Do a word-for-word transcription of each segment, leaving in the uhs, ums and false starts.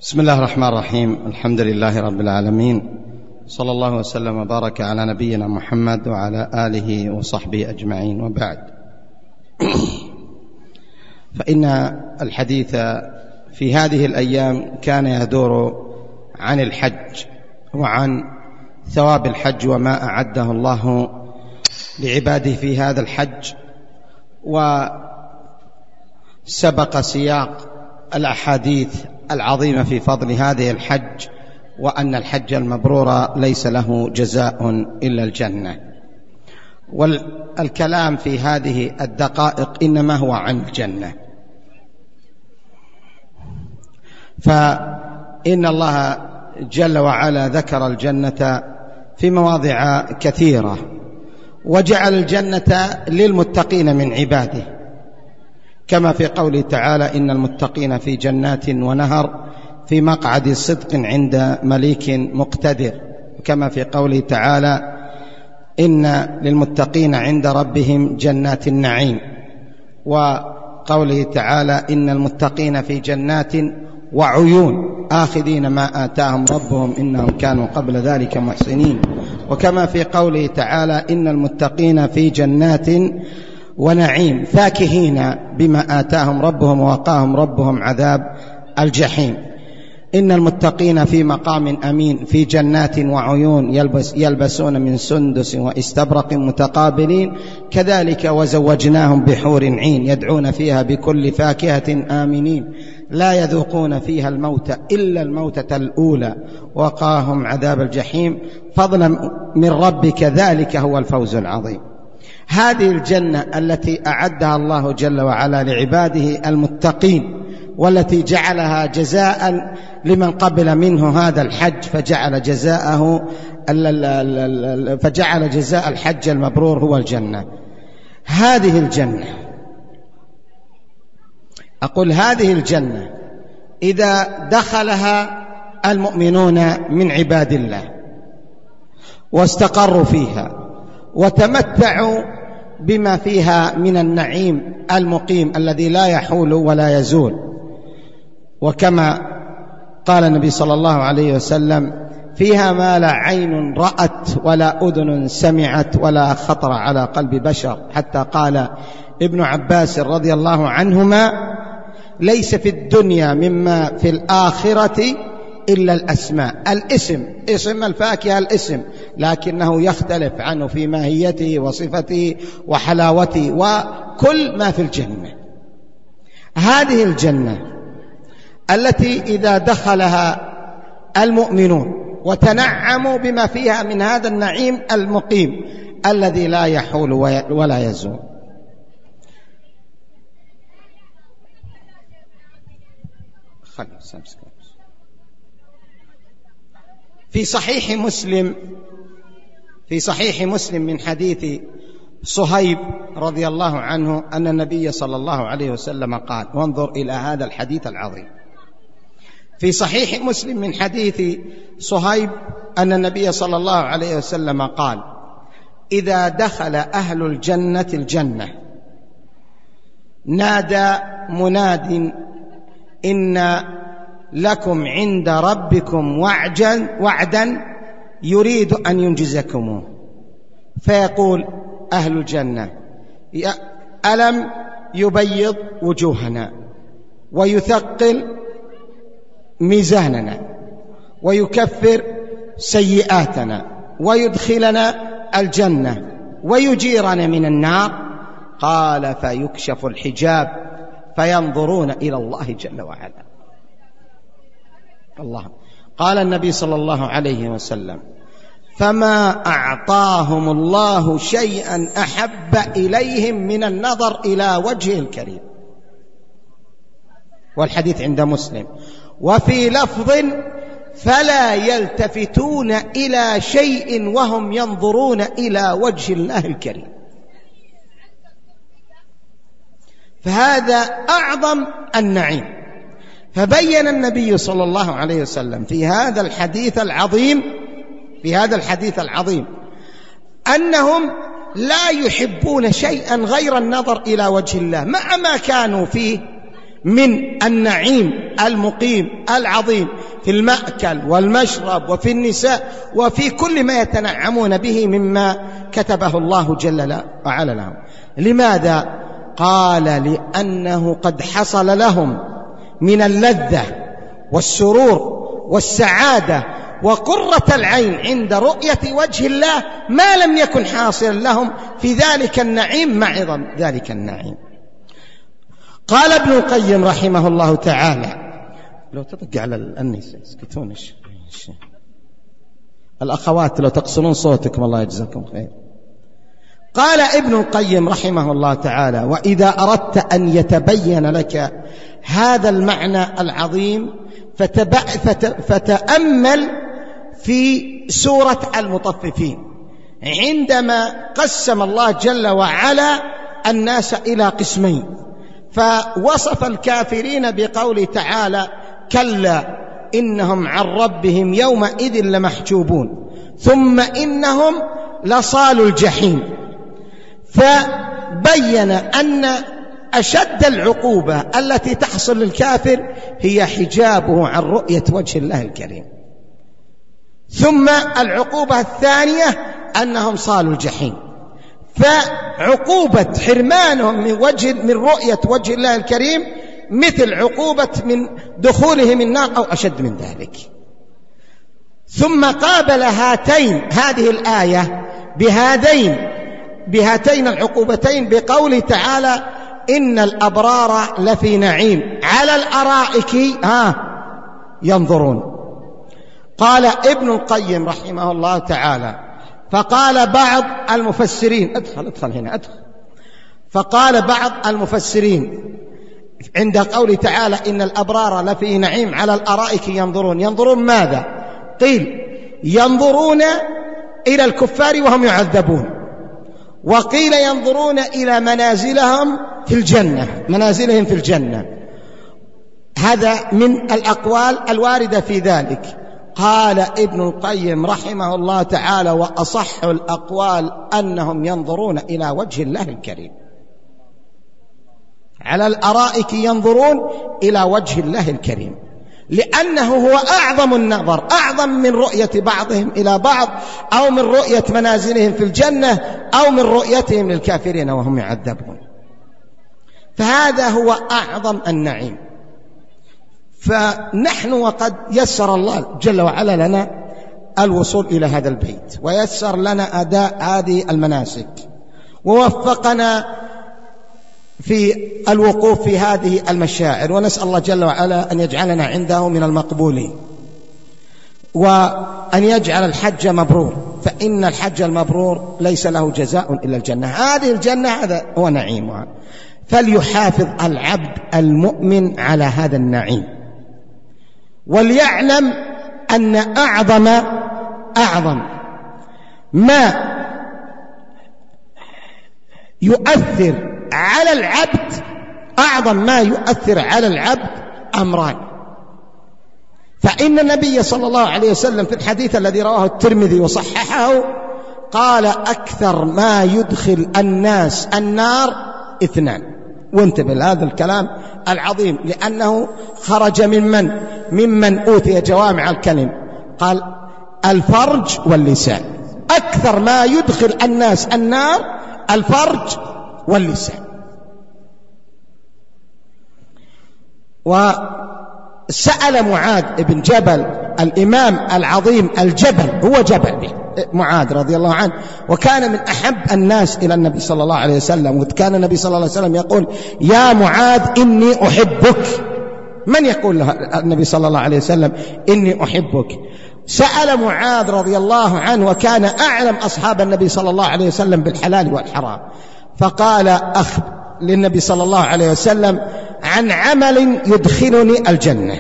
بسم الله الرحمن الرحيم. الحمد لله رب العالمين، صلى الله وسلم وبارك على نبينا محمد وعلى آله وصحبه أجمعين، وبعد. فإن الحديث في هذه الأيام كان يدور عن الحج وعن ثواب الحج وما أعده الله لعباده في هذا الحج، وسبق سياق الأحاديث العظيمة في فضل هذه الحج، وأن الحج المبرور ليس له جزاء إلا الجنة. والكلام في هذه الدقائق إنما هو عن الجنة، فإن الله جل وعلا ذكر الجنة في مواضع كثيرة، وجعل الجنة للمتقين من عباده، كما في قوله تعالى: إن المتقين في جنات ونهر في مقعد صدق عند مليك مقتدر، كما في قوله تعالى: إن للمتقين عند ربهم جنات النعيم، وقوله تعالى: إن المتقين في جنات وعيون آخذين ما آتاهم ربهم إنهم كانوا قبل ذلك محسنين، وكما في قوله تعالى: إن المتقين في جنات ونعيم فاكهين بما آتاهم ربهم ووقاهم ربهم عذاب الجحيم. إن المتقين في مقام أمين في جنات وعيون يلبس يلبسون من سندس واستبرق متقابلين، كذلك وزوجناهم بحور عين يدعون فيها بكل فاكهة آمنين لا يذوقون فيها الموت إلا الموتة الأولى وقاهم عذاب الجحيم فضلا من ربك، ذلك هو الفوز العظيم. هذه الجنة التي أعدها الله جل وعلا لعباده المتقين، والتي جعلها جزاء لمن قبل منه هذا الحج، فجعل جزاءه فجعل جزاء الحج المبرور هو الجنة. هذه الجنة، أقول هذه الجنة إذا دخلها المؤمنون من عباد الله واستقروا فيها وتمتعوا بما فيها من النعيم المقيم الذي لا يحول ولا يزول، وكما قال النبي صلى الله عليه وسلم: فيها ما لا عين رأت ولا أذن سمعت ولا خطر على قلب بشر، حتى قال ابن عباس رضي الله عنهما: ليس في الدنيا مما في الآخرة إلا الأسماء. الاسم، اسم الفاكهة الاسم، لكنه يختلف عنه في ماهيته وصفته وحلاوته وكل ما في الجنة. هذه الجنة التي إذا دخلها المؤمنون وتنعموا بما فيها من هذا النعيم المقيم الذي لا يحول ولا يزول. في صحيح مسلم في صحيح مسلم من حديث صهيب رضي الله عنه أن النبي صلى الله عليه وسلم قال، وانظر إلى هذا الحديث العظيم، في صحيح مسلم من حديث صهيب أن النبي صلى الله عليه وسلم قال: إذا دخل أهل الجنة الجنة نادى مناد: إن لكم عند ربكم وعدا, وعدا يريد أن ينجزكموه. فيقول أهل الجنة: ألم يبيض وجوهنا ويثقل ميزاننا ويكفر سيئاتنا ويدخلنا الجنة ويجيرنا من النار؟ قال: فيكشف الحجاب فينظرون إلى الله جل وعلا. الله. قال النبي صلى الله عليه وسلم: فما أعطاهم الله شيئا أحب إليهم من النظر إلى وجهه الكريم. والحديث عند مسلم. وفي لفظ: فلا يلتفتون إلى شيء وهم ينظرون إلى وجه الله الكريم. فهذا أعظم النعيم. فبين النبي صلى الله عليه وسلم في هذا الحديث العظيم في هذا الحديث العظيم أنهم لا يحبون شيئا غير النظر إلى وجه الله، مع ما كانوا فيه من النعيم المقيم العظيم في المأكل والمشرب وفي النساء وفي كل ما يتنعمون به مما كتبه الله جل وعلا لهم. لماذا؟ قال لأنه قد حصل لهم من اللذة والسرور والسعادة وقرة العين عند رؤية وجه الله ما لم يكن حاصلا لهم في ذلك النعيم مع عظم ذلك النعيم. قال ابن القيم رحمه الله تعالى، لو تطق على النساء اسكتون الأخوات لو تقصرون صوتكم الله يجزاكم خير. قال ابن القيم رحمه الله تعالى: وإذا أردت أن يتبين لك هذا المعنى العظيم فتأمل في سورة المطففين عندما قسم الله جل وعلا الناس إلى قسمين، فوصف الكافرين بقوله تعالى: كلا إنهم عن ربهم يومئذ لمحجوبون ثم إنهم لصالوا الجحيم، فبين أن أشد العقوبة التي تحصل للكافر هي حجابه عن رؤية وجه الله الكريم. ثم العقوبة الثانية أنهم صالوا الجحيم، فعقوبة حرمانهم من وجه من رؤية وجه الله الكريم مثل عقوبة من دخولهم النار أو أشد من ذلك. ثم قابل هاتين هذه الآية بهذين بهاتين العقوبتين بقوله تعالى: إن الأبرار لفي نعيم على الأرائك ها ينظرون. قال ابن القيم رحمه الله تعالى: فقال بعض المفسرين ادخل ادخل هنا ادخل فقال بعض المفسرين عند قوله تعالى: إن الأبرار لفي نعيم على الأرائك ينظرون، ينظرون ماذا؟ قيل ينظرون إلى الكفار وهم يعذبون، وقيل ينظرون إلى منازلهم في الجنة منازلهم في الجنة. هذا من الأقوال الواردة في ذلك. قال ابن القيم رحمه الله تعالى: وأصح الأقوال أنهم ينظرون إلى وجه الله الكريم، على الأرائك ينظرون إلى وجه الله الكريم، لأنه هو أعظم النظر، أعظم من رؤية بعضهم إلى بعض أو من رؤية منازلهم في الجنة أو من رؤيتهم للكافرين وهم يعذبون. فهذا هو أعظم النعيم. فنحن وقد يسر الله جل وعلا لنا الوصول إلى هذا البيت ويسر لنا أداء هذه المناسك ووفقنا في الوقوف في هذه المشاعر، ونسأل الله جل وعلا أن يجعلنا عنده من المقبولين وأن يجعل الحج مبرور، فإن الحج المبرور ليس له جزاء إلا الجنة. هذه الجنة هذا هو نعيمها، فليحافظ العبد المؤمن على هذا النعيم، وليعلم أن أعظم أعظم ما يؤثر على العبد أعظم ما يؤثر على العبد أمران. فإن النبي صلى الله عليه وسلم في الحديث الذي رواه الترمذي وصححه قال: أكثر ما يدخل الناس النار اثنان. وانتبه لهذا الكلام العظيم لأنه خرج ممن ممن أوتي جوامع الكلم. قال: الفرج واللسان. أكثر ما يدخل الناس النار الفرج واللسان. وسأل معاذ بن جبل الإمام العظيم الجبل، هو جبل معاذ رضي الله عنه، وكان من أحب الناس إلى النبي صلى الله عليه وسلم، وكان النبي صلى الله عليه وسلم يقول: يا معاذ إني أحبك. من يقول له النبي صلى الله عليه وسلم إني أحبك؟ سأل معاذ رضي الله عنه وكان أعلم أصحاب النبي صلى الله عليه وسلم بالحلال والحرام، فقال أخ للنبي صلى الله عليه وسلم عن عمل يدخلني الجنة،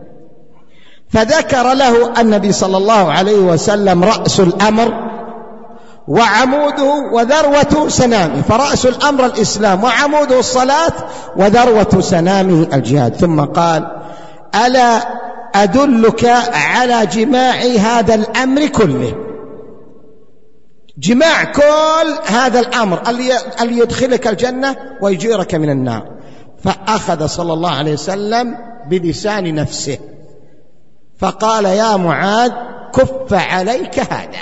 فذكر له النبي صلى الله عليه وسلم رأس الأمر وعموده وذروة سنامه، فرأس الأمر الإسلام وعموده الصلاة وذروة سنامه الجهاد. ثم قال: ألا أدلك على جماع هذا الأمر كله، جماع كل هذا الأمر اللي يدخلك الجنة ويجيرك من النار. فأخذ صلى الله عليه وسلم بلسان نفسه فقال: يا معاذ كف عليك هذا.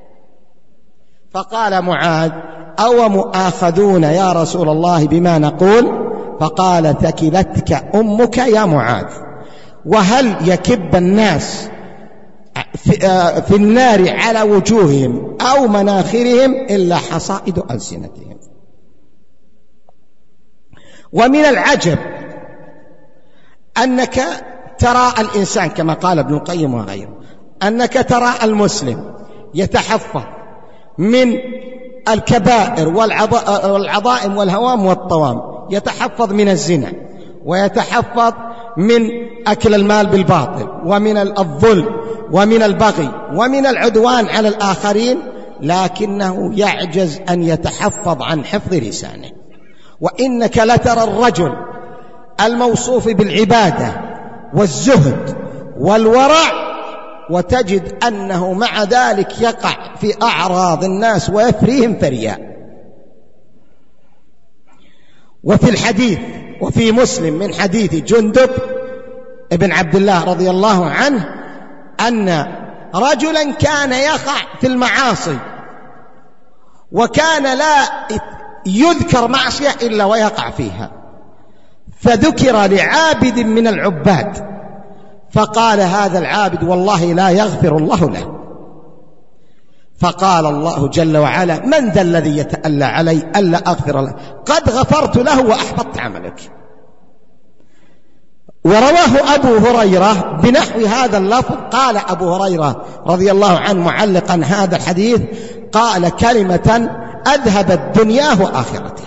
فقال معاذ: أو مؤاخذون يا رسول الله بما نقول؟ فقال: ثكلتك أمك يا معاذ. وهل يكب الناس في النار على وجوههم أو مناخرهم إلا حصائد ألسنتهم. ومن العجب أنك ترى الإنسان كما قال ابن القيم وغيره، أنك ترى المسلم يتحفظ من الكبائر والعظائم والهوام والطوام، يتحفظ من الزنا، ويتحفظ من أكل المال بالباطل، ومن الظلم، ومن البغي، ومن العدوان على الآخرين، لكنه يعجز أن يتحفظ عن حفظ لسانه. وإنك لترى الرجل الموصوف بالعبادة والزهد والورع وتجد أنه مع ذلك يقع في أعراض الناس ويفريهم فريا. وفي الحديث وفي مسلم من حديث جندب ابن عبد الله رضي الله عنه أن رجلا كان يقع في المعاصي، وكان لا يذكر معصية إلا ويقع فيها، فذكر لعابد من العباد فقال هذا العابد والله لا يغفر الله له. فقال الله جل وعلا: من ذا الذي يتألى علي ألا أغفر له؟ قد غفرت له وأحبطت عملك. ورواه أبو هريرة بنحو هذا اللفظ. قال أبو هريرة رضي الله عنه معلقا هذا الحديث، قال: كلمة أذهبت دنياه وآخرته.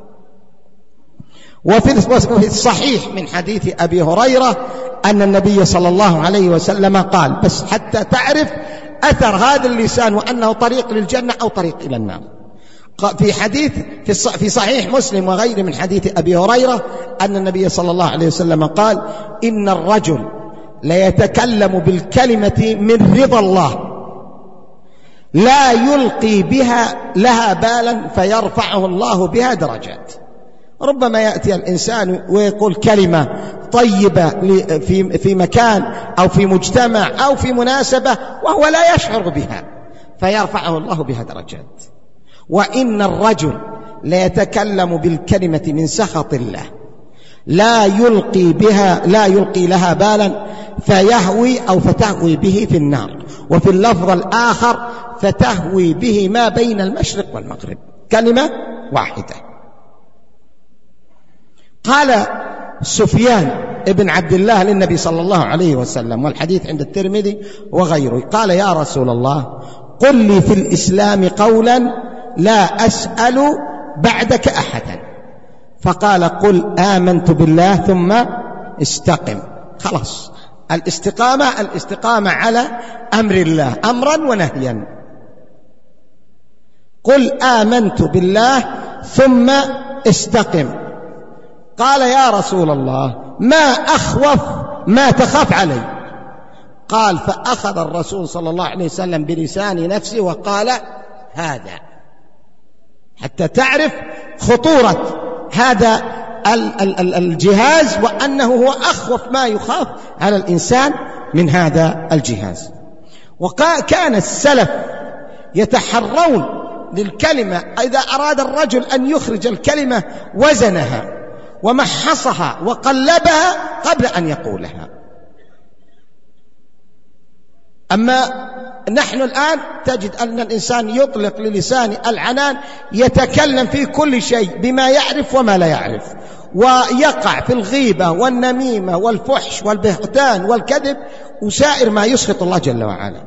وفي الصحيح من حديث أبي هريرة أن النبي صلى الله عليه وسلم قال، بس حتى تعرف أثر هذا اللسان وأنه طريق للجنة أو طريق إلى النار، في حديث في صحيح مسلم وغيره من حديث أبي هريرة أن النبي صلى الله عليه وسلم قال: إن الرجل ليتكلم بالكلمة من رضا الله لا يلقي بها لها بالا فيرفعه الله بها درجات. ربما يأتي الإنسان ويقول كلمة طيبة في في مكان أو في مجتمع أو في مناسبة وهو لا يشعر بها فيرفعه الله بها درجات. وإن الرجل ليتكلم بالكلمة من سخط الله لا يلقي بها لا يلقي لها بالا فيهوي أو فتهوي به في النار. وفي اللفظ الآخر: فتهوي به ما بين المشرق والمغرب. كلمة واحدة. قال سفيان ابن عبد الله للنبي صلى الله عليه وسلم، والحديث عند الترمذي وغيره، قال: يا رسول الله قل لي في الإسلام قولا لا أسأل بعدك أحدا. فقال: قل آمنت بالله ثم استقم. خلاص، الاستقامة الاستقامة على أمر الله أمرا ونهيا. قل آمنت بالله ثم استقم. قال: يا رسول الله ما أخوف ما تخاف علي؟ قال: فأخذ الرسول صلى الله عليه وسلم بلسان نفسه وقال: هذا، حتى تعرف خطورة هذا الجهاز وأنه هو أخوف ما يخاف على الإنسان من هذا الجهاز. وكان السلف يتحرون للكلمة إذا أراد الرجل أن يخرج الكلمة وزنها ومحصها وقلبها قبل أن يقولها. أما نحن الآن تجد أن الإنسان يطلق للسان العنان، يتكلم في كل شيء بما يعرف وما لا يعرف، ويقع في الغيبة والنميمة والفحش والبهتان والكذب وسائر ما يسخط الله جل وعلا.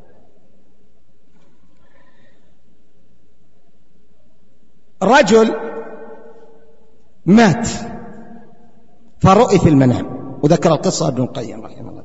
رجل مات فرؤي في المنام، وذكر القصة ابن القيم رحمه الله.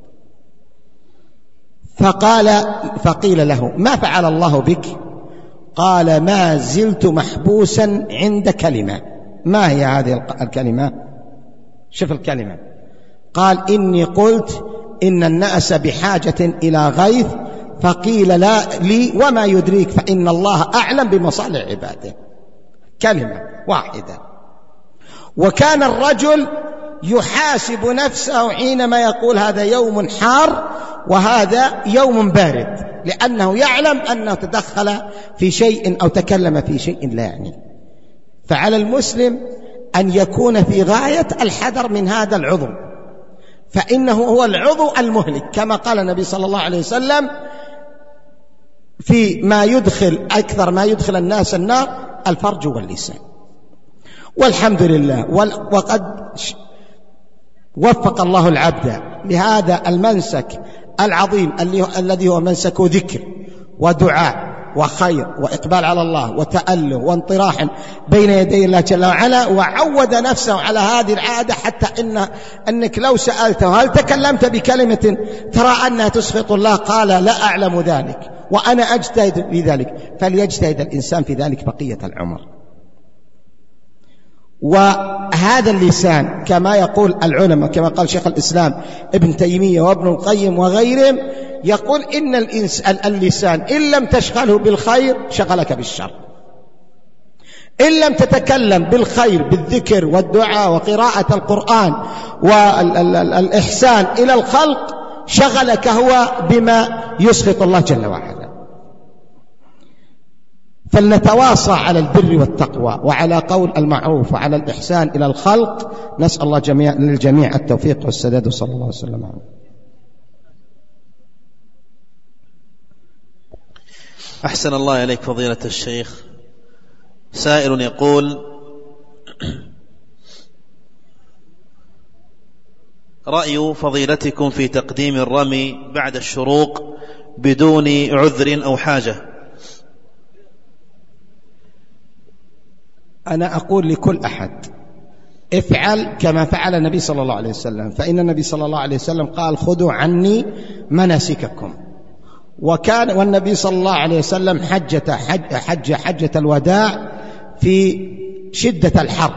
فقال فقيل له: ما فعل الله بك؟ قال: ما زلت محبوسا عند كلمة. ما هي هذه الكلمة؟ شوف الكلمة. قال: إني قلت إن الناس بحاجة إلى غيث، فقيل لا لي وما يدريك فإن الله أعلم بمصالح عباده. كلمة واحدة. وكان الرجل يحاسب نفسه حينما يقول هذا يوم حار وهذا يوم بارد، لأنه يعلم أنه تدخل في شيء أو تكلم في شيء لا يعني. فعلى المسلم أن يكون في غاية الحذر من هذا العضو، فإنه هو العضو المهلك، كما قال النبي صلى الله عليه وسلم في ما يدخل أكثر ما يدخل الناس النار الفرج واللسان. والحمد لله، وقد وفق الله العبد لهذا المنسك العظيم الذي هو منسك ذكر ودعاء وخير وإقبال على الله وتأله وانطراح بين يدي الله جل وعلا، وعود نفسه على هذه العادة، حتى إن أنك لو سألته هل تكلمت بكلمة ترى أنها تسخط الله، قال لا أعلم ذلك وأنا أجتهد في ذلك، فليجتهد الإنسان في ذلك بقية العمر. وهذا اللسان كما يقول العلماء، كما قال شيخ الإسلام ابن تيمية وابن القيم وغيرهم، يقول إن اللسان إن لم تشغله بالخير شغلك بالشر، إن لم تتكلم بالخير بالذكر والدعاء وقراءة القرآن والإحسان إلى الخلق شغلك هو بما يسخط الله جل وعلا. فلنتواصى على البر والتقوى وعلى قول المعروف وعلى الإحسان إلى الخلق. نسأل الله جميع للجميع التوفيق والسداد، صلى الله عليه وسلم. أحسن الله إليك فضيلة الشيخ. سائل يقول: رأي فضيلتكم في تقديم الرمي بعد الشروق بدون عذر أو حاجة؟ أنا أقول لكل أحد افعل كما فعل النبي صلى الله عليه وسلم، فإن النبي صلى الله عليه وسلم قال خذوا عني مناسككم. وكان والنبي صلى الله عليه وسلم حجة حج حج حجة الوداع في شدة الحر،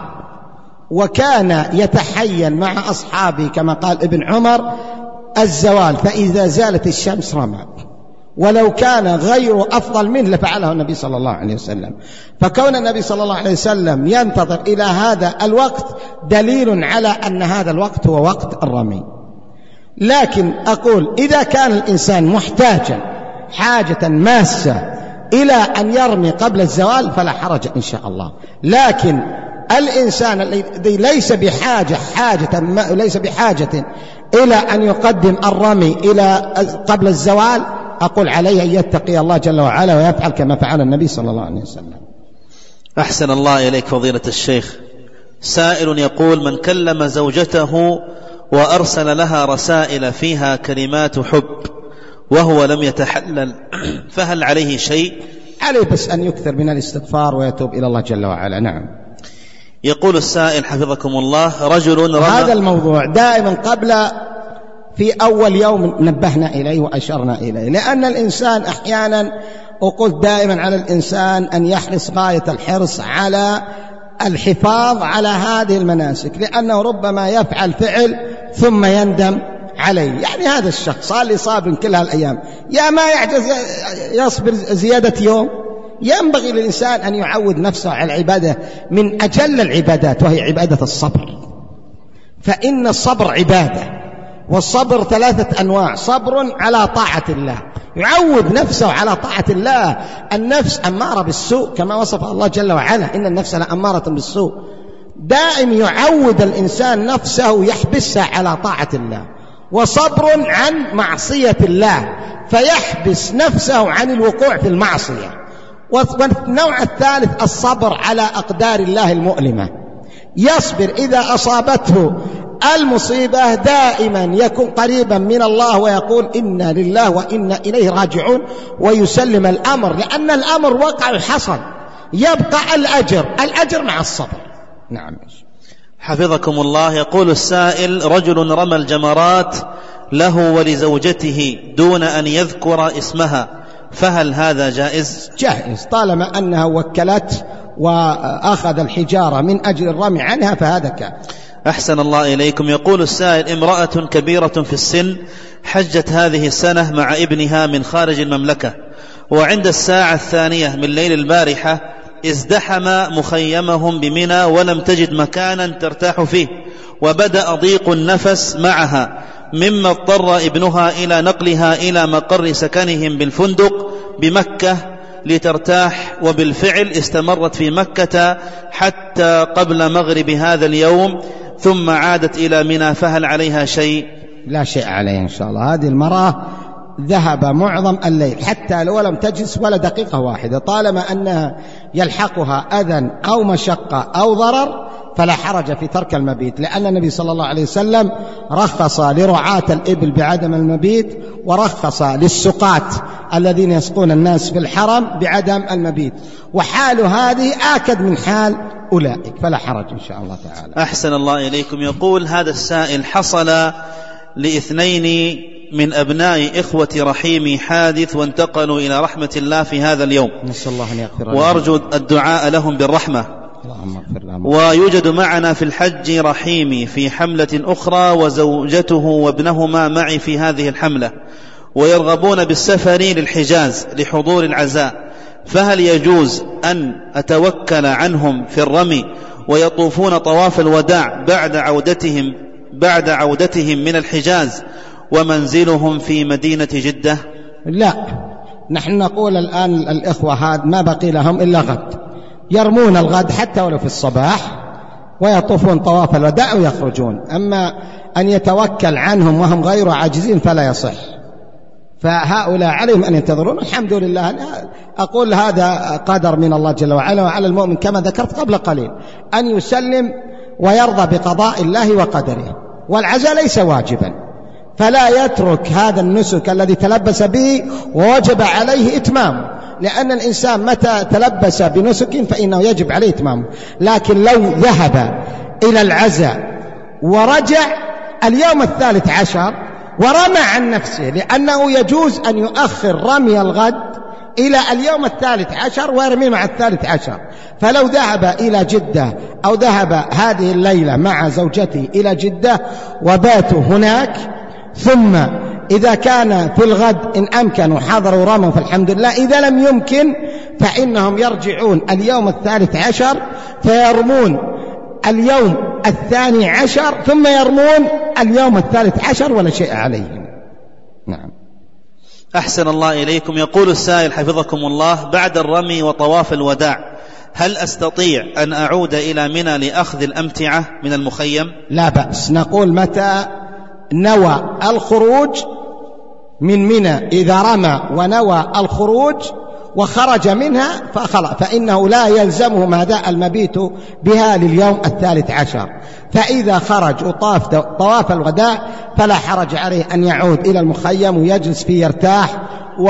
وكان يتحين مع أصحابه كما قال ابن عمر الزوال، فإذا زالت الشمس رمى، ولو كان غير أفضل منه لفعله النبي صلى الله عليه وسلم. فكون النبي صلى الله عليه وسلم ينتظر إلى هذا الوقت دليل على أن هذا الوقت هو وقت الرمي. لكن أقول إذا كان الإنسان محتاجا حاجة ماسة إلى أن يرمي قبل الزوال فلا حرج إن شاء الله. لكن الإنسان الذي ليس بحاجة حاجة ليس بحاجة إلى أن يقدم الرمي إلى قبل الزوال، أقول عليه أن يتقي الله جل وعلا ويفعل كما فعل النبي صلى الله عليه وسلم. أحسن الله إليك فضيلة الشيخ. سائل يقول: من كلم زوجته وأرسل لها رسائل فيها كلمات حب وهو لم يتحلل فهل عليه شيء؟ عليه بس أن يكثر من الاستغفار ويتوب إلى الله جل وعلا. نعم. يقول السائل حفظكم الله: رجل رمى. هذا الموضوع دائما قبل في أول يوم نبهنا إليه وأشرنا إليه، لأن الإنسان أحيانا أقول دائما على الإنسان أن يحرص غاية الحرص على الحفاظ على هذه المناسك، لأنه ربما يفعل فعل ثم يندم عليه. يعني هذا الشخص صار لي صابر كل هالأيام، يا ما يعجز يصبر زيادة يوم. ينبغي للإنسان أن يعود نفسه على العبادة من أجل العبادات وهي عبادة الصبر، فإن الصبر عبادة، والصبر ثلاثة أنواع: صبر على طاعة الله، يعود نفسه على طاعة الله. النفس أمارة بالسوء كما وصف الله جل وعلا، إن النفس لأمارة بالسوء. دائم يعود الإنسان نفسه يحبسها على طاعة الله، وصبر عن معصية الله فيحبس نفسه عن الوقوع في المعصية. والنوع الثالث الصبر على أقدار الله المؤلمة، يصبر إذا أصابته المصيبة دائما يكون قريبا من الله ويقول إنا لله وإنا إليه راجعون، ويسلم الأمر، لأن الأمر وقع حصل، يبقى الأجر الأجر مع الصبر. نعم. حفظكم الله. يقول السائل: رجل رمى الجمرات له ولزوجته دون أن يذكر اسمها، فهل هذا جائز؟ جائز، طالما أنها وكلت وأخذ الحجارة من أجل الرمي عنها فهذا كان. أحسن الله إليكم. يقول السائل: امرأة كبيرة في السن حجت هذه السنة مع ابنها من خارج المملكة، وعند الساعة الثانية من ليل البارحة ازدحم مخيمهم بمنى ولم تجد مكانا ترتاح فيه، وبدأ ضيق النفس معها، مما اضطر ابنها إلى نقلها إلى مقر سكنهم بالفندق بمكة لترتاح، وبالفعل استمرت في مكة حتى قبل مغرب هذا اليوم، ثم عادت إلى منى. فهل عليها شيء؟ لا شيء عليها إن شاء الله. هذه المرأة ذهب معظم الليل حتى لو لم تجلس ولا دقيقة واحدة، طالما أنها يلحقها أذى أو مشقة أو ضرر فلا حرج في ترك المبيت، لأن النبي صلى الله عليه وسلم رخص لرعاة الإبل بعدم المبيت، ورخص للسقاة الذين يسقون الناس في الحرم بعدم المبيت، وحال هذه آكد من حال أولئك، فلا حرج إن شاء الله تعالى. أحسن الله إليكم. يقول هذا السائل: حصل لاثنين من أبناء إخوة رحيمي حادث وانتقلوا إلى رحمة الله في هذا اليوم، نسأل الله أن يغفر لهم، وأرجو الدعاء لهم بالرحمة. ويوجد معنا في الحج رحيمي في حملة أخرى، وزوجته وابنهما معي في هذه الحملة، ويرغبون بالسفر للحجاز لحضور العزاء، فهل يجوز أن أتوكل عنهم في الرمي ويطوفون طواف الوداع بعد عودتهم بعد عودتهم من الحجاز ومنزلهم في مدينة جدة؟ لا، نحن نقول الآن الإخوة هاد ما بقي لهم إلا غد، يرمون الغد حتى ولو في الصباح ويطوفون طواف الوداع ويخرجون. أما أن يتوكل عنهم وهم غير عاجزين فلا يصح، فهؤلاء عليهم أن ينتظرون. الحمد لله، أقول هذا قدر من الله جل وعلا، وعلى المؤمن كما ذكرت قبل قليل أن يسلم ويرضى بقضاء الله وقدره، والعزاء ليس واجبا، فلا يترك هذا النسك الذي تلبس به ووجب عليه إتمامه، لأن الإنسان متى تلبس بنسك فإنه يجب عليه إتمامه. لكن لو ذهب إلى العزاء ورجع اليوم الثالث عشر ورمى عن نفسه، لأنه يجوز أن يؤخر رمي الغد إلى اليوم الثالث عشر ويرمي مع الثالث عشر، فلو ذهب إلى جدة أو ذهب هذه الليلة مع زوجته إلى جدة وباتوا هناك، ثم إذا كان في الغد إن أمكنوا حضروا رموا فالحمد لله، إذا لم يمكن فإنهم يرجعون اليوم الثالث عشر فيرمون اليوم الثاني عشر ثم يرمون اليوم الثالث عشر ولا شيء عليهم. نعم. أحسن الله إليكم. يقول السائل حفظكم الله: بعد الرمي وطواف الوداع هل أستطيع أن أعود إلى منى لأخذ الأمتعة من المخيم؟ لا بأس. نقول متى نوى الخروج من منى، إذا رمى ونوى الخروج وخرج منها فخلص، فإنه لا يلزمه ما داء المبيت بها لليوم الثالث عشر، فإذا خرج وطاف طواف الوداع فلا حرج عليه أن يعود إلى المخيم ويجلس فيه يرتاح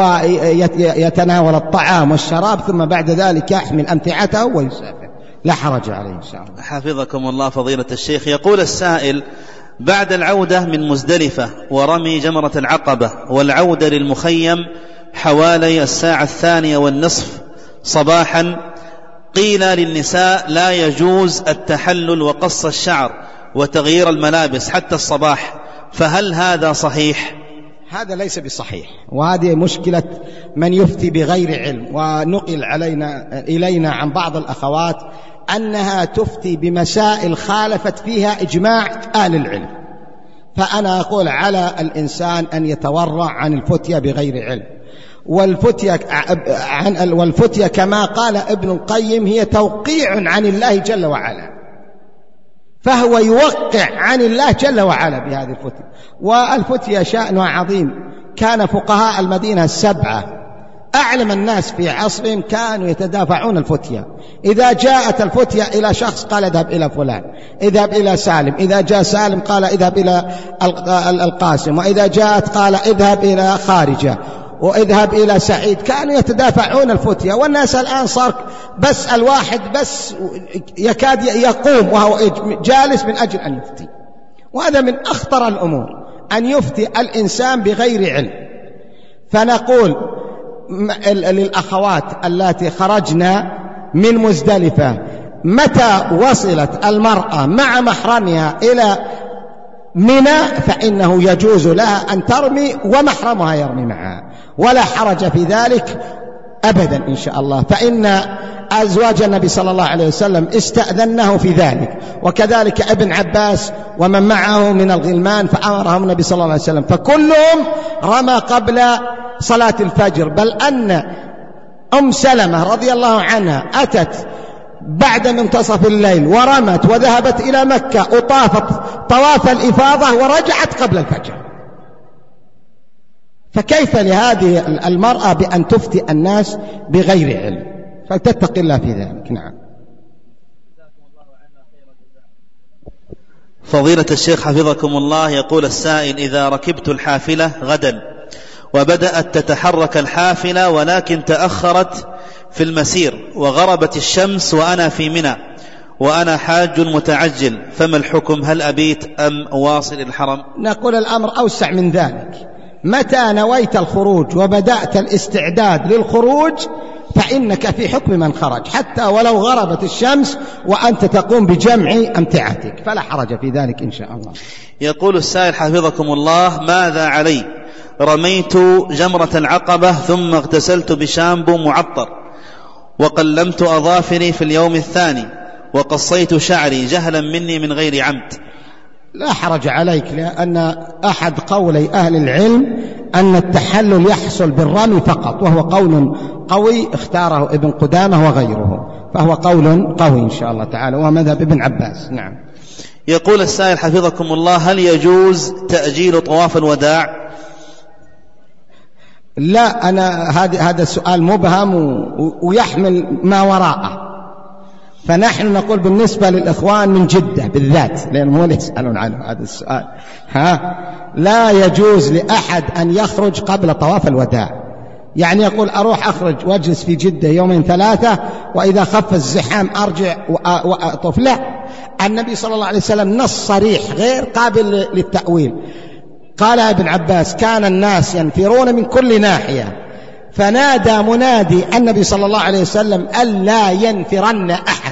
ويتناول الطعام والشراب، ثم بعد ذلك يحمل أمتعته ويسافر، لا حرج عليه إن شاء الله. حفظكم الله فضيلة الشيخ. يقول السائل: بعد العودة من مزدلفة ورمي جمرة العقبة والعودة للمخيم حوالي الساعة الثانية والنصف صباحا، قيل للنساء لا يجوز التحلل وقص الشعر وتغيير الملابس حتى الصباح، فهل هذا صحيح؟ هذا ليس بصحيح، وهذه مشكلة من يفتي بغير علم. ونقل علينا إلينا عن بعض الأخوات أنها تفتي بمسائل خالفت فيها إجماع أهل العلم، فأنا أقول على الإنسان أن يتورع عن الفتية بغير علم، والفتية, عن والفتية كما قال ابن القيم هي توقيع عن الله جل وعلا، فهو يوقع عن الله جل وعلا بهذه الفتية. والفتية شأنها عظيم، كان فقهاء المدينة السبعة أعلم الناس في عصرهم كانوا يتدافعون الفتية، إذا جاءت الفتية إلى شخص قال اذهب إلى فلان، اذهب إلى سالم، إذا جاء سالم قال اذهب إلى القاسم، وإذا جاءت قال اذهب إلى خارجة، واذهب إلى سعيد. كانوا يتدافعون الفتية، والناس الآن صار بس الواحد بس يكاد يقوم وهو جالس من أجل أن يفتي، وهذا من أخطر الأمور أن يفتي الإنسان بغير علم. فنقول للأخوات التي خرجنا من مزدلفة متى وصلت المرأة مع محرمها إلى منى فإنه يجوز لها أن ترمي ومحرمها يرمي معها، ولا حرج في ذلك أبدا إن شاء الله، فإن أزواج النبي صلى الله عليه وسلم استأذنه في ذلك، وكذلك ابن عباس ومن معه من الغلمان فأمرهم النبي صلى الله عليه وسلم، فكلهم رمى قبل صلاة الفجر. بل أن أم سلمة رضي الله عنها أتت بعد منتصف الليل ورمت وذهبت إلى مكة وطافت طواف الإفاضة ورجعت قبل الفجر. فكيف لهذه المرأة بأن تفتي الناس بغير علم؟ فلتتق الله في ذلك. نعم. فضيلة الشيخ حفظكم الله، يقول السائل: إذا ركبت الحافلة غدا وبدأت تتحرك الحافلة ولكن تأخرت في المسير وغربت الشمس وأنا في منى وأنا حاج متعجل، فما الحكم؟ هل أبيت أم أواصل الحرم؟ نقول الأمر أوسع من ذلك. متى نويت الخروج وبدأت الاستعداد للخروج فإنك في حكم من خرج، حتى ولو غربت الشمس وأنت تقوم بجمع أمتعتك، فلا حرج في ذلك إن شاء الله. يقول السائل حفظكم الله: ماذا علي؟ رميت جمرة العقبة ثم اغتسلت بشامبو معطر وقلمت أظافري في اليوم الثاني وقصيت شعري جهلا مني من غير عمد. لا حرج عليك، لأن أحد قولي أهل العلم أن التحلل يحصل بالرمي فقط، وهو قول قوي اختاره ابن قدامة وغيره، فهو قول قوي إن شاء الله تعالى، وهو مذهب ابن عباس. نعم. يقول السائل حفظكم الله: هل يجوز تأجيل طواف الوداع؟ لا، أنا هذا السؤال مبهم ويحمل ما وراءه، فنحن نقول بالنسبة للإخوان من جدة بالذات، لأنهم هم يسألون عنه هذا السؤال، ها لا يجوز لأحد أن يخرج قبل طواف الوداع. يعني يقول أروح أخرج واجلس في جدة يومين ثلاثة وإذا خف الزحام أرجع وأطوف. لا، النبي صلى الله عليه وسلم نص صريح غير قابل للتأويل. قال ابن عباس: كان الناس ينفرون من كل ناحية، فنادى منادي النبي صلى الله عليه وسلم ألا ينفرن أحد،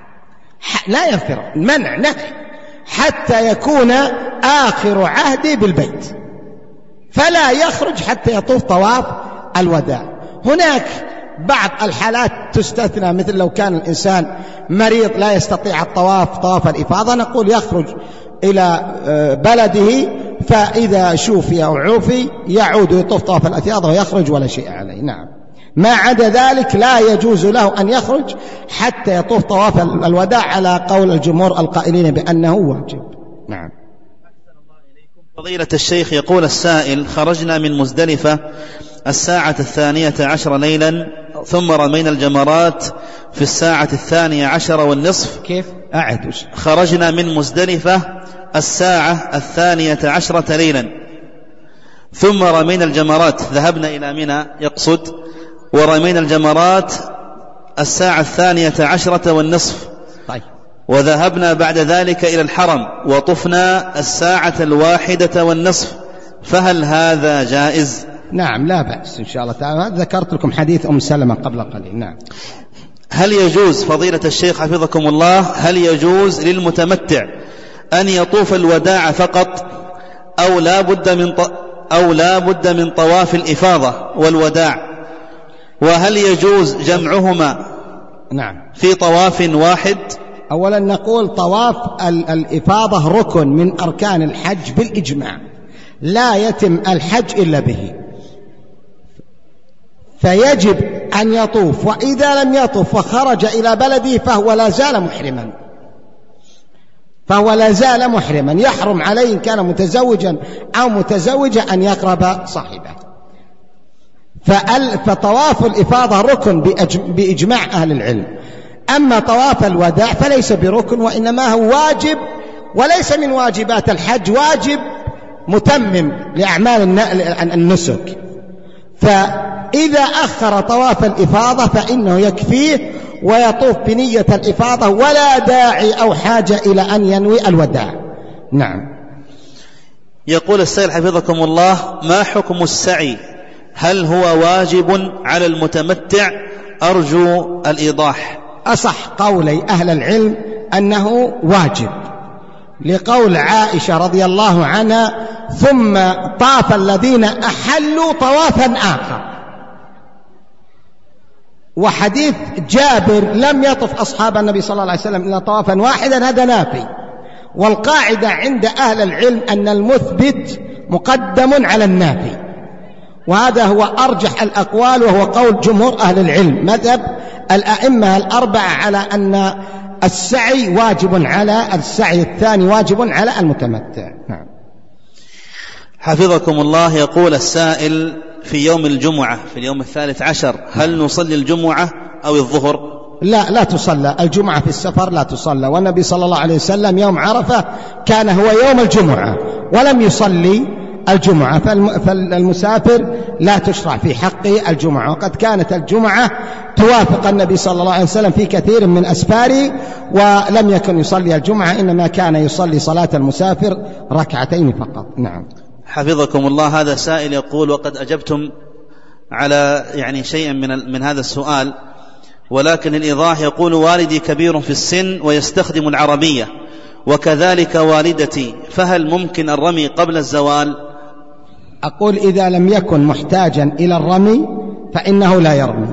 لا ينفر، منع نهي، حتى يكون آخر عهدي بالبيت، فلا يخرج حتى يطوف طواف الوداع. هناك بعض الحالات تستثنى، مثل لو كان الإنسان مريض لا يستطيع الطواف طواف الإفاضة، نقول يخرج إلى بلده، فإذا شوفي أو عوفي يعود يطوف طواف الإفاضة ويخرج ولا شيء عليه. نعم. ما عدا ذلك لا يجوز له أن يخرج حتى يطوف طواف الوداع على قول الجمهور القائلين بأنه واجب. نعم. فضيلة الشيخ، يقول السائل: خرجنا من مزدلفة الساعة الثانية عشر ليلا ثم رمينا الجمرات في الساعة الثانية عشر والنصف. كيف؟ أعد. خرجنا من مزدلفة الساعة الثانية عشرة ليلا ثم رمينا الجمرات، ذهبنا إلى منى يقصد، ورمينا الجمرات الساعة الثانية عشرة والنصف. طيب. وذهبنا بعد ذلك إلى الحرم وطفنا الساعة الواحدة والنصف، فهل هذا جائز؟ نعم، لا بأس إن شاء الله تعالى. ذكرت لكم حديث أم سلمة قبل قليل. نعم. هل يجوز فضيلة الشيخ حفظكم الله هل يجوز للمتمتع أن يطوف الوداع فقط أو لا بد من ط... أو لا بد من طواف الإفاضة والوداع؟ وهل يجوز جمعهما نعم في طواف واحد؟ أولا نقول طواف الإفاضة ركن من أركان الحج بالإجماع، لا يتم الحج إلا به، فيجب أن يطوف، وإذا لم يطوف وخرج إلى بلده فهو لا زال محرما، فهو لا زال محرما، يحرم عليه إن كان متزوجا أو متزوجة أن يقرب صاحبه. فطواف الإفاضة ركن بإجماع أهل العلم. أما طواف الوداع فليس بركن، وإنما هو واجب، وليس من واجبات الحج، واجب متمم لأعمال النسك. فإذا أخر طواف الإفاضة فإنه يكفيه ويطوف بنية الإفاضة، ولا داعي أو حاجة إلى أن ينوي الوداع. نعم. يقول السائل حفظكم الله: ما حكم السعي؟ هل هو واجب على المتمتع؟ أرجو الإيضاح. أصح قولي أهل العلم أنه واجب، لقول عائشة رضي الله عنها: ثم طاف الذين أحلوا طوافا آخر. وحديث جابر لم يطف أصحاب النبي صلى الله عليه وسلم إلا طوافا واحدا، هذا نافي. والقاعدة عند أهل العلم أن المثبت مقدم على النافي، وهذا هو أرجح الأقوال وهو قول جمهور أهل العلم، مذهب الأئمة الأربعة على أن السعي واجب على السعي الثاني واجب على المتمتع. نعم. حفظكم الله، يقول السائل: في يوم الجمعة في اليوم الثالث عشر هل نصلي الجمعة أو الظهر؟ لا لا تصلى الجمعة في السفر، لا تصلى. والنبي صلى الله عليه وسلم يوم عرفة كان هو يوم الجمعة ولم يصلي الجمعة، فالمسافر لا تشرع في حقه الجمعة. وقد كانت الجمعة توافق النبي صلى الله عليه وسلم في كثير من أسفاره، ولم يكن يصلي الجمعة، إنما كان يصلي صلاة المسافر ركعتين فقط. نعم. حفظكم الله، هذا سائل يقول: وقد أجبتم على يعني شيئا من من هذا السؤال، ولكن الإيضاح يقول: والدي كبير في السن ويستخدم العربية، وكذلك والدتي، فهل ممكن الرمي قبل الزوال؟ أقول إذا لم يكن محتاجا إلى الرمي فإنه لا يرمي،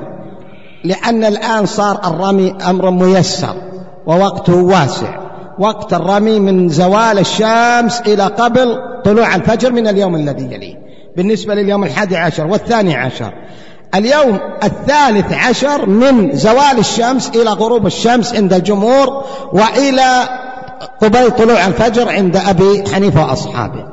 لأن الآن صار الرمي أمر ميسر ووقته واسع. وقت الرمي من زوال الشمس إلى قبل طلوع الفجر من اليوم الذي يليه، بالنسبة لليوم الحادي عشر والثاني عشر. اليوم الثالث عشر من زوال الشمس إلى غروب الشمس عند الجمهور، وإلى قبيل طلوع الفجر عند أبي حنيفة وأصحابه،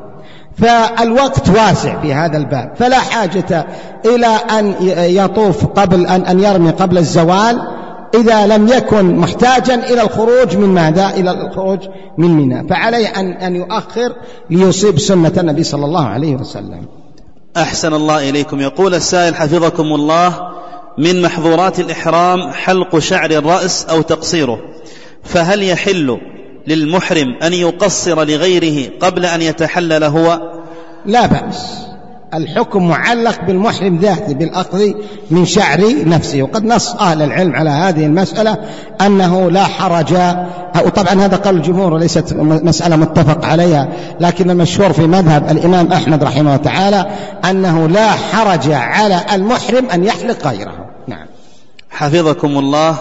فالوقت واسع في هذا الباب، فلا حاجة إلى أن يطوف قبل أن, أن يرمي قبل الزوال إذا لم يكن محتاجا إلى الخروج من ماذا؟ إلى الخروج من منى، فعليه أن, أن يؤخر ليصيب سنة النبي صلى الله عليه وسلم. أحسن الله إليكم. يقول السائل حفظكم الله: من محظورات الإحرام حلق شعر الرأس أو تقصيره، فهل يحل للمحرم أن يقصر لغيره قبل أن يتحلل هو؟ لا بأس، الحكم معلق بالمحرم ذاته بالأخذ من شعر نفسه، وقد نص أهل العلم على هذه المسألة أنه لا حرج. وطبعا هذا قول الجمهور وليست مسألة متفق عليها، لكن المشهور في مذهب الإمام أحمد رحمه الله تعالى أنه لا حرج على المحرم أن يحلق غيره. نعم. حفظكم الله،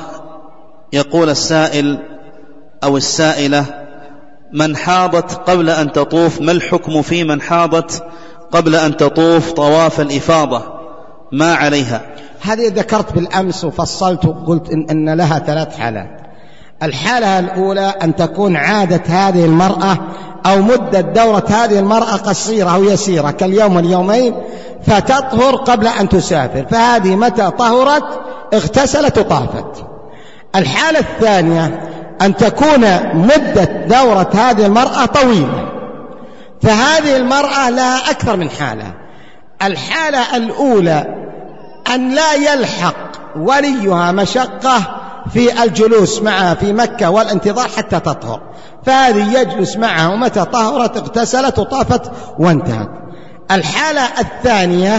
يقول السائل أو السائلة: من حاضت قبل أن تطوف، ما الحكم في من حاضت قبل أن تطوف طواف الإفاضة، ما عليها؟ هذه ذكرت بالأمس وفصلت وقلت إن, إن لها ثلاث حالات. الحالة الأولى أن تكون عادة هذه المرأة أو مدة دورة هذه المرأة قصيرة أو يسيرة كاليوم واليومين، فتطهر قبل أن تسافر، فهذه متى طهرت اغتسلت وطافت. الحالة الثانية أن تكون مدة دورة هذه المرأة طويلة، فهذه المرأة لها أكثر من حالة. الحالة الأولى أن لا يلحق وليها مشقة في الجلوس معها في مكة والانتظار حتى تطهر، فهذه يجلس معها ومتى طهرت اغتسلت وطافت وانتهت. الحالة الثانية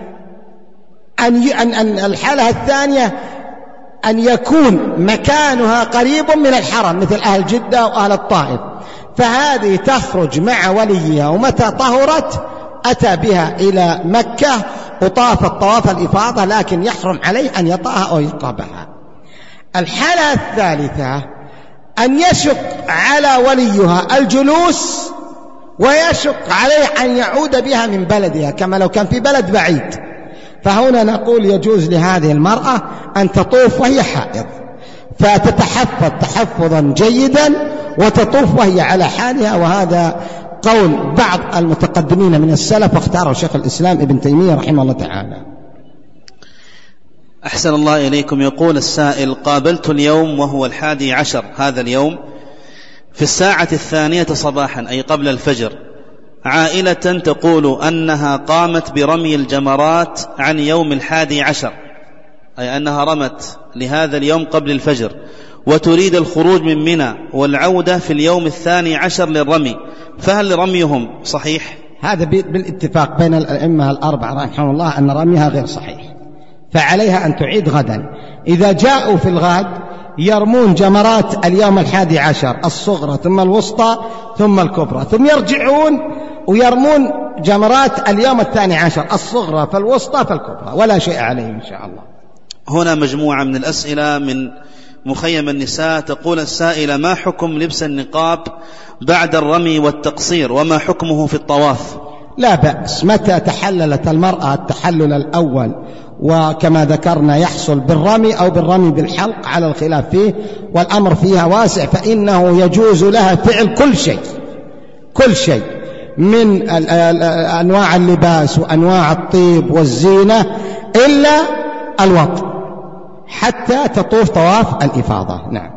أن, أن, أن الحالة الثانية أن يكون مكانها قريب من الحرم مثل أهل جدة وأهل الطائف، فهذه تخرج مع وليها ومتى طهرت أتى بها إلى مكة وطافت طواف الإفاضة، لكن يحرم عليه أن يطأها أو يقربها. الحالة الثالثة أن يشق على وليها الجلوس ويشق عليه أن يعود بها من بلدها كما لو كان في بلد بعيد، فهنا نقول يجوز لهذه المرأة أن تطوف وهي حائض، فتتحفظ تحفظا جيدا وتطوف وهي على حالها، وهذا قول بعض المتقدمين من السلف واختاره شيخ الإسلام ابن تيمية رحمه الله تعالى. أحسن الله إليكم. يقول السائل: قابلت اليوم وهو الحادي عشر هذا اليوم في الساعة الثانية صباحا أي قبل الفجر عائلة تقول أنها قامت برمي الجمرات عن يوم الحادي عشر، أي أنها رمت لهذا اليوم قبل الفجر، وتريد الخروج من منى والعودة في اليوم الثاني عشر للرمي، فهل رميهم صحيح؟ هذا بالاتفاق بين الأئمة الأربعة رحمه الله أن رميها غير صحيح، فعليها أن تعيد غدا. إذا جاءوا في الغد يرمون جمرات اليوم الحادي عشر الصغرى ثم الوسطى ثم الكبرى، ثم يرجعون ويرمون جمرات اليوم الثاني عشر الصغرى فالوسطى فالكبرى، ولا شيء عليهم إن شاء الله. هنا مجموعة من الأسئلة من مخيم النساء. تقول السائلة: ما حكم لبس النقاب بعد الرمي والتقصير، وما حكمه في الطواف؟ لا بأس، متى تحللت المرأة التحلل الأول وكما ذكرنا يحصل بالرمي أو بالرمي بالحلق على الخلاف فيه والأمر فيها واسع، فإنه يجوز لها فعل كل شيء كل شيء من أنواع اللباس وأنواع الطيب والزينة إلا الوطء حتى تطوف طواف الإفاضة. نعم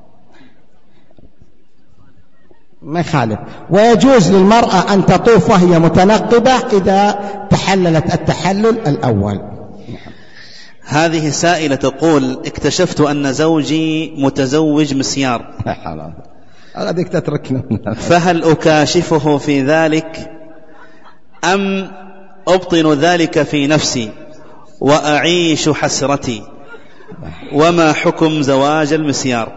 ما يخالف، ويجوز للمرأة أن تطوف وهي متنقبة إذا تحللت التحلل الأول. هذه سائلة تقول: اكتشفت أن زوجي متزوج مسيار، أردك تتركنا، فهل أكاشفه في ذلك أم أبطن ذلك في نفسي وأعيش حسرتي؟ وما حكم زواج المسيار؟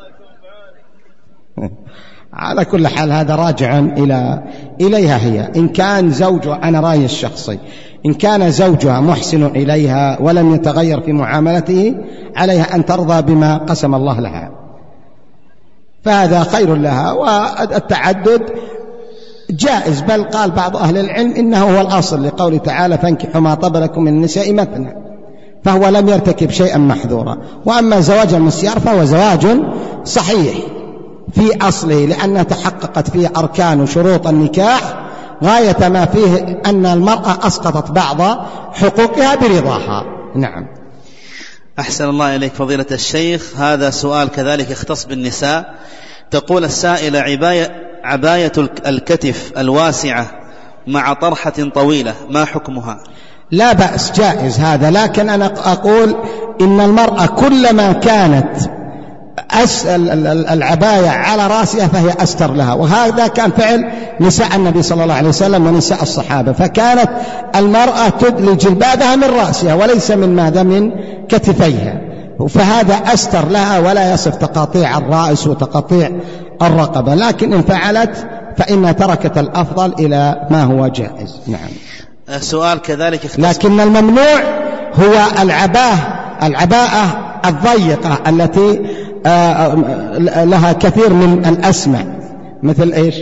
على كل حال هذا راجع إلى إليها هي. إن كان زوجها، أنا رأيي الشخصي، إن كان زوجها محسن إليها ولم يتغير في معاملته، عليها أن ترضى بما قسم الله لها، فهذا خير لها. والتعدد جائز، بل قال بعض أهل العلم إنه هو الأصل، لقوله تعالى: فانكحوا ما طاب لكم من النساء مثنى، فهو لم يرتكب شيئا محذورا. وأما زواج المسيار فهو زواج صحيح في أصله، لأنها تحققت فيه أركان وشروط النكاح غاية ما فيه أن المرأة أسقطت بعض حقوقها برضاها. نعم. أحسن الله إليك فضيلة الشيخ. هذا سؤال كذلك يختص بالنساء. تقول السائلة: عباية, عباية الكتف الواسعة مع طرحة طويلة، ما حكمها؟ لا بأس، جائز هذا، لكن أنا أقول إن المرأة كلما كانت أسأل العباية على رأسها فهي أستر لها، وهذا كان فعل نساء النبي صلى الله عليه وسلم ونساء الصحابة، فكانت المرأة تدلي جلبابها من رأسها وليس من ماذا من كتفيها، فهذا أستر لها ولا يصف تقاطيع الرأس وتقاطيع الرقبة. لكن إن فعلت فإنها تركت الأفضل إلى ما هو جائز. نعم. سؤال كذلك اختص... لكن الممنوع هو العباءة العباءة الضيقة التي لها كثير من الأسماء، مثل إيش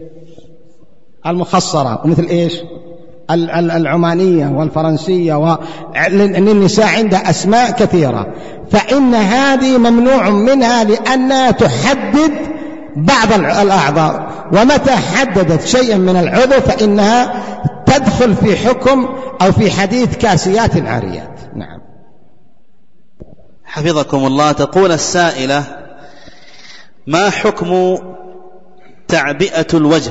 المخصرة، ومثل إيش العمانية والفرنسية، والنساء عندها أسماء كثيرة، فإن هذه ممنوع منها لأنها تحدد بعض الأعضاء، ومتى حددت شيئا من العضو فإنها تدخل في حكم أو في حديث كاسيات عاريات. نعم. حفظكم الله. تقول السائلة: ما حكم تعبئة الوجه؟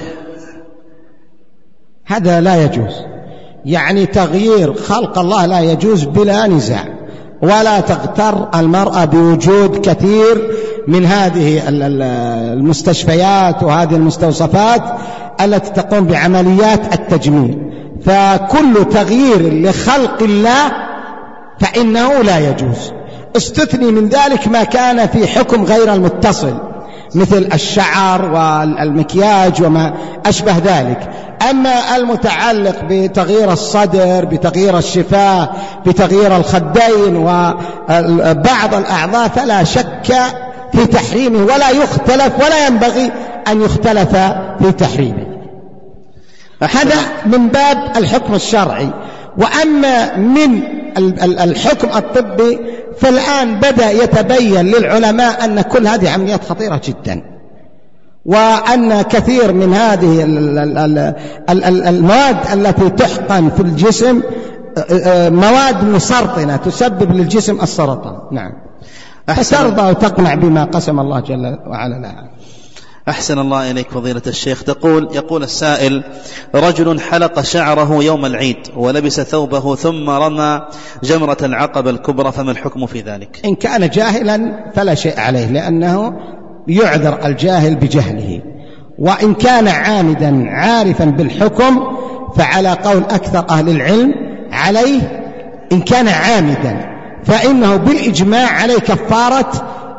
هذا لا يجوز، يعني تغيير خلق الله لا يجوز بلا نزاع، ولا تغتر المرأة بوجود كثير من هذه المستشفيات وهذه المستوصفات التي تقوم بعمليات التجميل، فكل تغيير لخلق الله فإنه لا يجوز. استثني من ذلك ما كان في حكم غير المتصل مثل الشعر والمكياج وما أشبه ذلك. أما المتعلق بتغيير الصدر، بتغيير الشفاه، بتغيير الخدين وبعض الأعضاء فلا شك في تحريمه، ولا يختلف ولا ينبغي أن يختلف في تحريمه. هذا من باب الحكم الشرعي. وأما من الحكم الطبي فالآن بدأ يتبين للعلماء أن كل هذه عمليات خطيرة جدا، وأن كثير من هذه المواد التي تحقن في الجسم مواد مسرطنة تسبب للجسم السرطان. نعم. فترضى وتقنع بما قسم الله جل وعلا لها. أحسن الله إليك فضيلة الشيخ. تقول يقول السائل: رجل حلق شعره يوم العيد ولبس ثوبه ثم رمى جمرة العقبة الكبرى، فما الحكم في ذلك؟ إن كان جاهلا فلا شيء عليه، لأنه يعذر الجاهل بجهله. وإن كان عامدا عارفا بالحكم فعلى قول أكثر أهل العلم عليه. إن كان عامدا فإنه بالإجماع عليه كفارة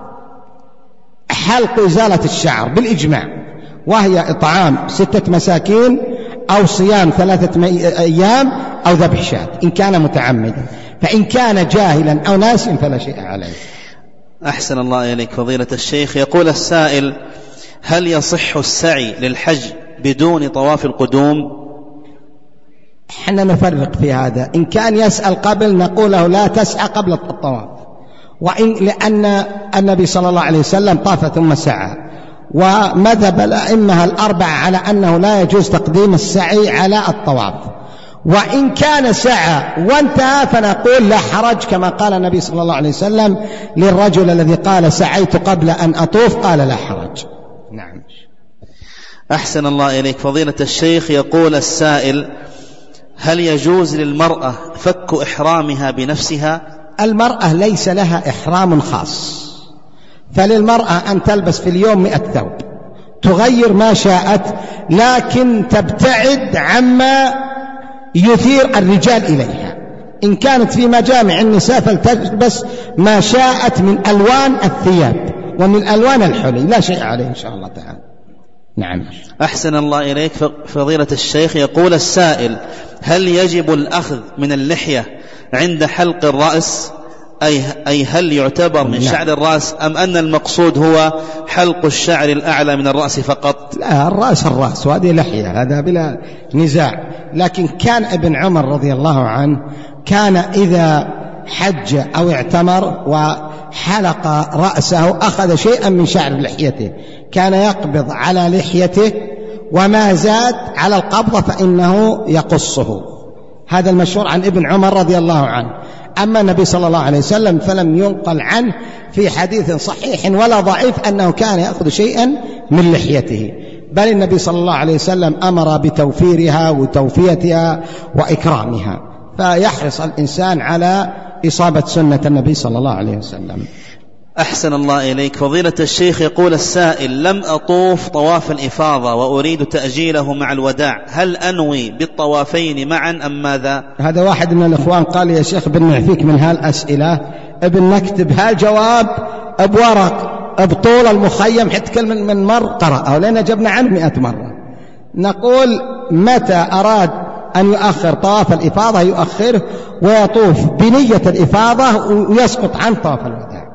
حلق إزالة الشعر بالإجماع، وهي إطعام ستة مساكين أو صيام ثلاثة أيام أو ذبح شاة إن كان متعمدا. فإن كان جاهلا أو ناسيا فلا شيء عليه. أحسن الله إليك فضيلة الشيخ. يقول السائل: هل يصح السعي للحج بدون طواف القدوم؟ احنا نفرق في هذا. إن كان يسأل قبل نقول له لا تسعى قبل الطواف، وإن لأن النبي صلى الله عليه وسلم طاف ثم سعى، ومذهب الأئمة الأربعة على أنه لا يجوز تقديم السعي على الطواف. وإن كان سعى وانتهى فنقول لا حرج، كما قال النبي صلى الله عليه وسلم للرجل الذي قال سعيت قبل أن أطوف قال لا حرج. نعم. أحسن الله إليك فضيلة الشيخ. يقول السائل: هل يجوز للمرأة فك إحرامها بنفسها؟ المرأة ليس لها إحرام خاص، فللمرأة أن تلبس في اليوم مئة ثوب، تغير ما شاءت، لكن تبتعد عما يثير الرجال إليها. إن كانت في مجامع النساء فلتلبس ما شاءت من ألوان الثياب ومن ألوان الحلي، لا شيء عليه إن شاء الله تعالى. نعم. أحسن الله إليك فضيلة الشيخ. يقول السائل: هل يجب الأخذ من اللحية عند حلق الرأس؟ أي, أي هل يعتبر من شعر الرأس، أم أن المقصود هو حلق الشعر الأعلى من الرأس فقط؟ لا، الرأس الرأس، وهذه لحية، هذا بلا نزاع. لكن كان ابن عمر رضي الله عنه كان إذا حج أو اعتمر وحلق رأسه أخذ شيئا من شعر لحيته، كان يقبض على لحيته وما زاد على القبضة فإنه يقصه. هذا المشهور عن ابن عمر رضي الله عنه. أما النبي صلى الله عليه وسلم فلم ينقل عنه في حديث صحيح ولا ضعيف أنه كان يأخذ شيئا من لحيته، بل النبي صلى الله عليه وسلم أمر بتوفيرها وتوفيتها وإكرامها، فيحرص الإنسان على إصابة سنة النبي صلى الله عليه وسلم. أحسن الله إليك فضيلة الشيخ. يقول السائل: لم أطوف طواف الإفاضة وأريد تأجيله مع الوداع، هل أنوي بالطوافين معا أم ماذا؟ هذا واحد من الإخوان قال: يا شيخ بنعفيك من هالأسئلة، ابن نكتب هالجواب بورق بطول المخيم حتى كل من, من مر قرأه، لأن جبنا عنه مئة مرة. نقول متى أراد أن يؤخر طواف الإفاضة يؤخره ويطوف بنية الإفاضة ويسقط عن طواف الوداع.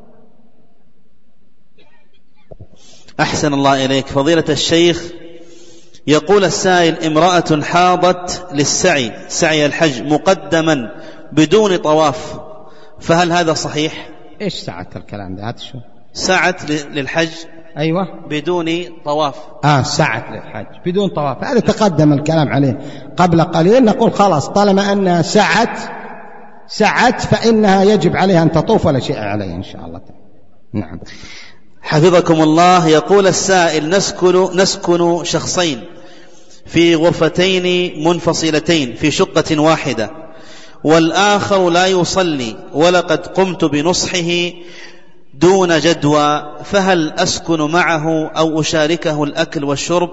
أحسن الله إليك فضيلة الشيخ. يقول السائل: امرأة حاضت للسعي سعي الحج مقدما بدون طواف، فهل هذا صحيح؟ إيش سعت الكلام ده؟ هذا شو سعت للحج؟ أيوة، بدون طواف. آه سعت للحج بدون طواف، هذا تقدم الكلام عليه قبل قليل. نقول خلاص طالما أنها سعت سعت فإنها يجب عليها أن تطوف ولا شيء عليها إن شاء الله. نعم. حفظكم الله. يقول السائل: نسكن, نسكن شخصين في غرفتين منفصلتين في شقة واحدة، والآخر لا يصلي ولقد قمت بنصحه دون جدوى، فهل أسكن معه أو أشاركه الأكل والشرب؟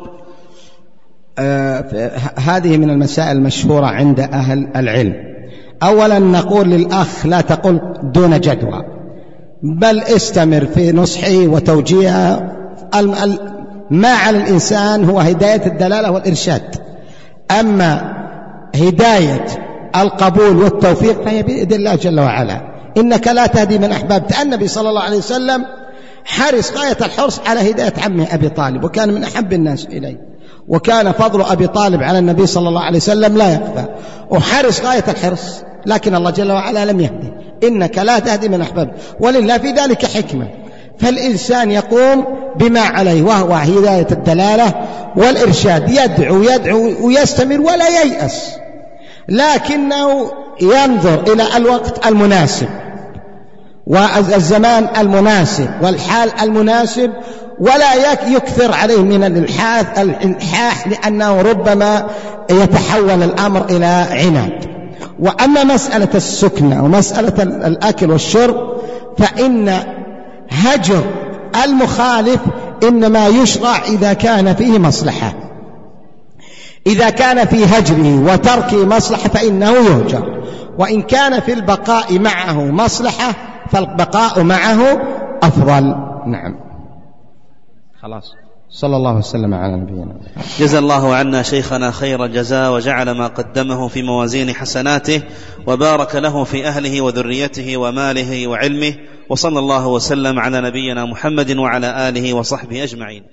آه هذه من المسائل المشهورة عند أهل العلم. أولا نقول للأخ لا تقل دون جدوى، بل استمر في نصحه وتوجيهه. ما على الإنسان هو هداية الدلالة والإرشاد، أما هداية القبول والتوفيق فهي بيد الله جل وعلا. إنك لا تهدي من أحببت. النبي صلى الله عليه وسلم حرص غاية الحرص على هداية عمه أبي طالب، وكان من أحب الناس إليه، وكان فضل أبي طالب على النبي صلى الله عليه وسلم لا يخفى، وحرص غاية الحرص، لكن الله جل وعلا لم يهدي. إنك لا تهدي من أحببت، ولله في ذلك حكمة. فالإنسان يقوم بما عليه وهو هداية الدلالة والإرشاد، يدعو يدعو ويستمر ولا ييأس، لكنه ينظر إلى الوقت المناسب والزمان المناسب والحال المناسب، ولا يكثر عليه من الإلحاح الإلحاح لأنه ربما يتحول الأمر إلى عناد. وأما مسألة السكنة ومسألة الأكل والشرب فإن هجر المخالف إنما يشرع إذا كان فيه مصلحة. إذا كان في هجره وتركه مصلحة فإنه يهجر، وإن كان في البقاء معه مصلحة فالبقاء معه أفضل. نعم. خلاص صلى الله وسلم على نبينا. جزا الله عنا شيخنا خير الجزاء، وجعل ما قدمه في موازين حسناته، وبارك له في أهله وذريته وماله وعلمه، وصلى الله وسلم على نبينا محمد وعلى آله وصحبه أجمعين.